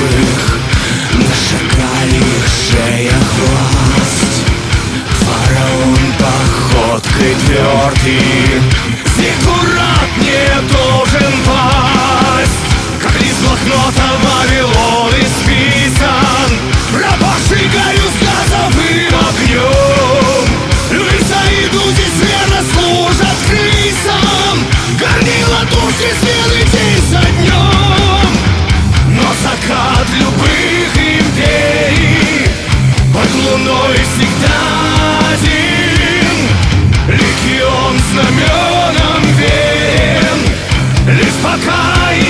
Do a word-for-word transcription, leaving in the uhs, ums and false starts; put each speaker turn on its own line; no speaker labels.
любых, на шакалих шеях власть. Фараон походкой твердый зиккурат не должен пасть. Как лист блокнота Вавилон исписан, пропавший горю с газовым огнем. Люиса и Дузи верно служат крысам, горнила души смены день за днем. Но закат любых империй под луной всегда один. Легион знаменам верен, лишь пока